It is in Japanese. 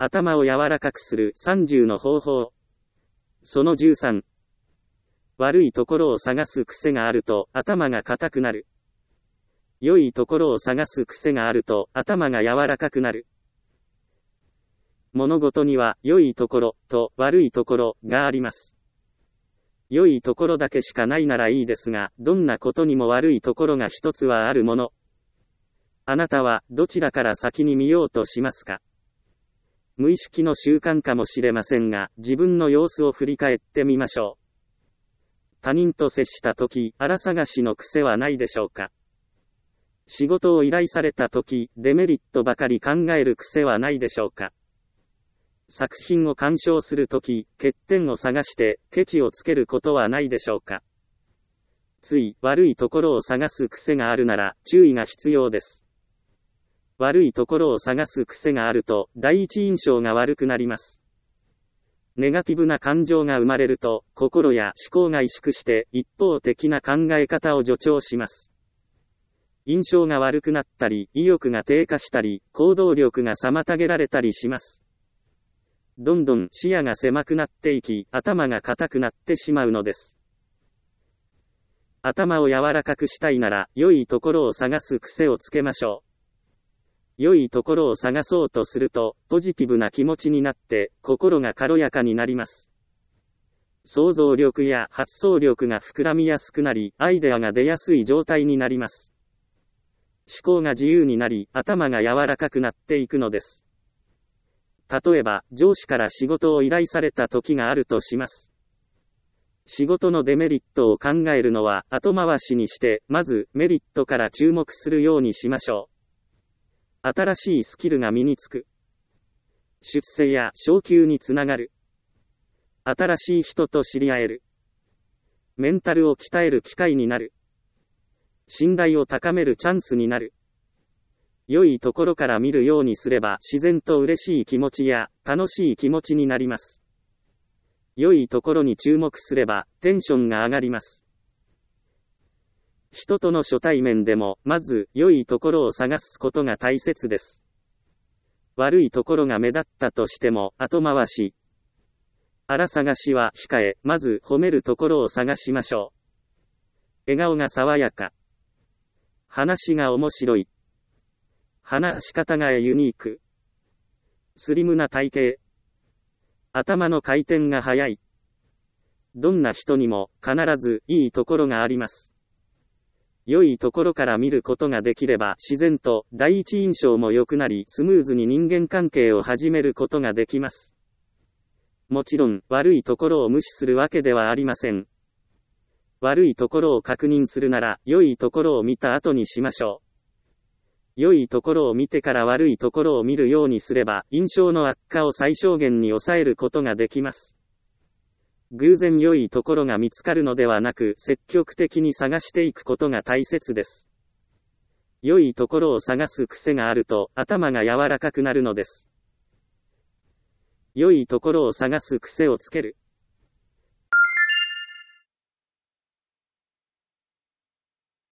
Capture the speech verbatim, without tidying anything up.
頭を柔らかくするさんじゅうの方法。そのじゅうさん。悪いところを探す癖があると頭が硬くなる。良いところを探す癖があると頭が柔らかくなる。物事には良いところと悪いところがあります。良いところだけしかないならいいですが、どんなことにも悪いところが一つはあるもの。あなたはどちらから先に見ようとしますか？無意識の習慣かもしれませんが、自分の様子を振り返ってみましょう。他人と接したとき、あら探しの癖はないでしょうか？仕事を依頼されたとき、デメリットばかり考える癖はないでしょうか？作品を鑑賞するとき、欠点を探して、ケチをつけることはないでしょうか？つい、悪いところを探す癖があるなら、注意が必要です。悪いところを探す癖があると、第一印象が悪くなります。ネガティブな感情が生まれると、心や思考が萎縮して、一方的な考え方を助長します。印象が悪くなったり、意欲が低下したり、行動力が妨げられたりします。どんどん視野が狭くなっていき、頭が硬くなってしまうのです。頭を柔らかくしたいなら、良いところを探す癖をつけましょう。良いところを探そうとすると、ポジティブな気持ちになって、心が軽やかになります。想像力や発想力が膨らみやすくなり、アイデアが出やすい状態になります。思考が自由になり、頭が柔らかくなっていくのです。例えば、上司から仕事を依頼された時があるとします。仕事のデメリットを考えるのは後回しにして、まずメリットから注目するようにしましょう。新しいスキルが身につく。出世や昇給につながる。新しい人と知り合える。メンタルを鍛える機会になる。信頼を高めるチャンスになる。良いところから見るようにすれば自然と嬉しい気持ちや楽しい気持ちになります。良いところに注目すればテンションが上がります。人との初対面でも、まず、良いところを探すことが大切です。悪いところが目立ったとしても、後回し。あら探しは控え、まず褒めるところを探しましょう。笑顔が爽やか。話が面白い。話し方がユニーク。スリムな体型。頭の回転が速い。どんな人にも、必ず、いいところがあります。良いところから見ることができれば自然と第一印象も良くなりスムーズに人間関係を始めることができます。もちろん悪いところを無視するわけではありません。悪いところを確認するなら良いところを見た後にしましょう。良いところを見てから悪いところを見るようにすれば印象の悪化を最小限に抑えることができます。偶然良いところが見つかるのではなく、積極的に探していくことが大切です。良いところを探す癖があると、頭が柔らかくなるのです。良いところを探す癖をつける。